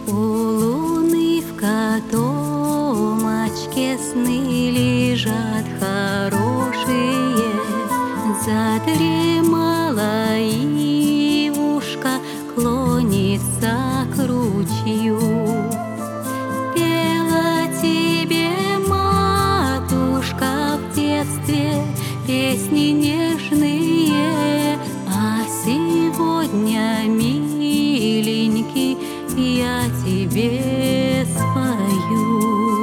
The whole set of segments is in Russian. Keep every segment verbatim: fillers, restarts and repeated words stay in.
У луны в котомочке сны лежат хорошие. Задремала ивушка, клонится к ручью. Пела тебе матушка в детстве песни нежные, а сегодня, миленький, я тебе спою.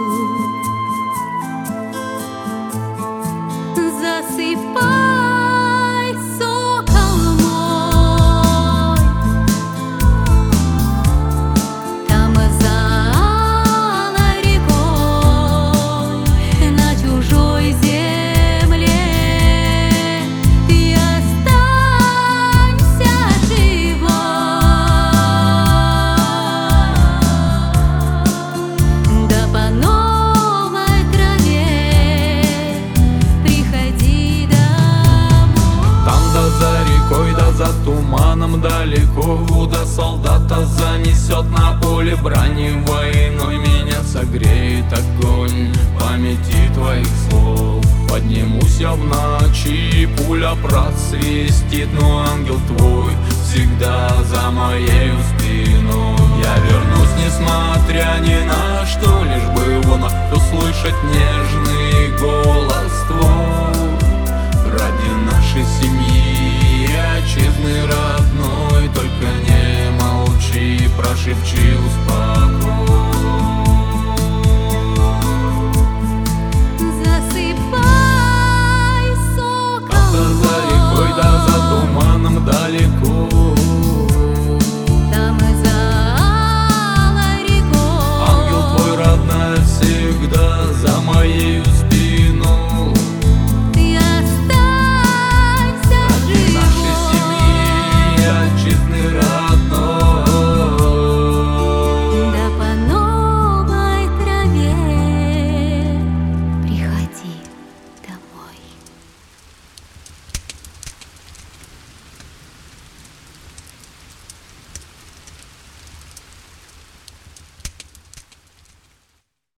Засыпай, сокол мой, там за алой рекой, на чужой земле ты останься живой. Да по новой траве приходи домой. Там да за рекой, да за туманом далеко, до солдата занесет на поле брани. Войной меня согреет огонь памяти твоих слов. Поднимусь я в ночи, пуля просвистит, но ангел твой всегда за моей спиной. Я вернусь, несмотря ни на что, лишь бы вновь услышать нежный голос твой. Ради нашей семьи, отчизны родной, только не молчи, прошепчи